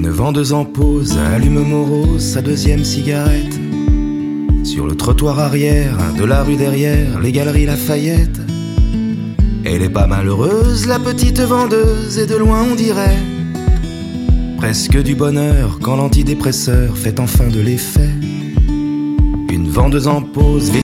Une vendeuse en pause allume morose sa deuxième cigarette. Sur le trottoir arrière de la rue derrière les galeries Lafayette. Elle est pas malheureuse, la petite vendeuse, et de loin on dirait presque du bonheur quand l'antidépresseur fait enfin de l'effet. Une vendeuse en pause